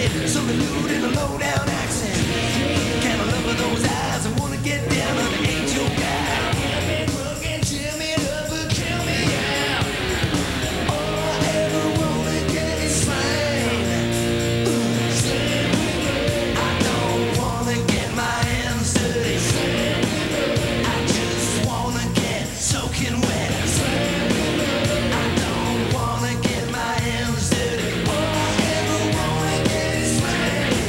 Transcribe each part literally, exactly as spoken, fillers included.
it. Something lewd in a low down accent. Kinda love with those eyes. I wanna get down on the angel guy. I've been looking, chill me up, but kill me out. All I ever wanna get is slain. I don't wanna get my hands dirty. I just wanna get soaking wet. I don't wanna get my hands dirty. All I ever wanna get is slain.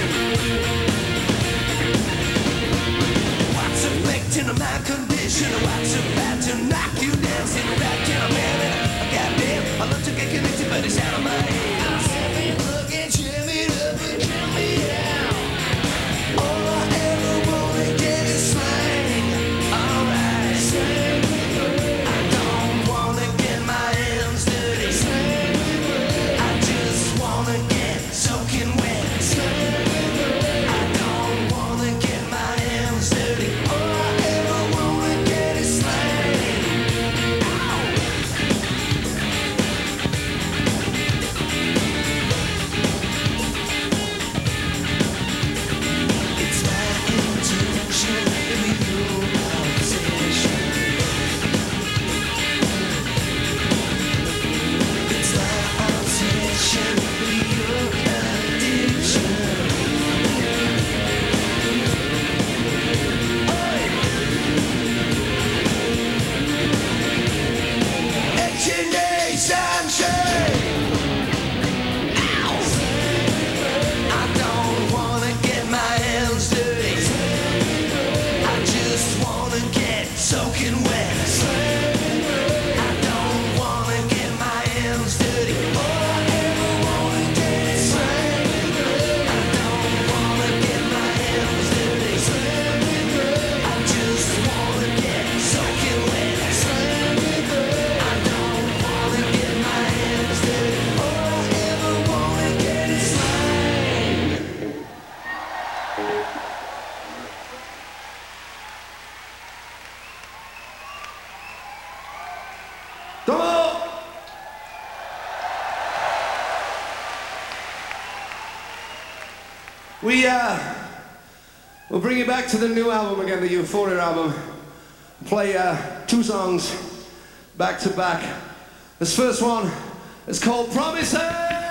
What's affecting my condition? What's about to knock you down? Sitting back in a minute. Goddamn, I love to get connected, but it's out of my hands. I've been looking, cheer me up and kill me out. All I ever wanna get is slain. Alright, slain. I don't wanna get my hands dirty. Slain. I just wanna get soaking wet. Slain. I don't wanna get my hands dirty. All I ever wanna get is slain. Ow. It's my intention to be your obsession. It's my obsession to be your addiction. Sunshine. I don't wanna get my hands dirty. I just wanna get soaking wet. I don't wanna get my hands dirty. All I ever wanna get is slain. I don't wanna get my hands dirty. I just wanna get soaking wet. I don't wanna get my hands dirty. All I ever wanna get is slain. Domo! We uh, we'll bring you back to the new album again, the Euphoria album. Play uh, two songs back to back. This first one is called Promises.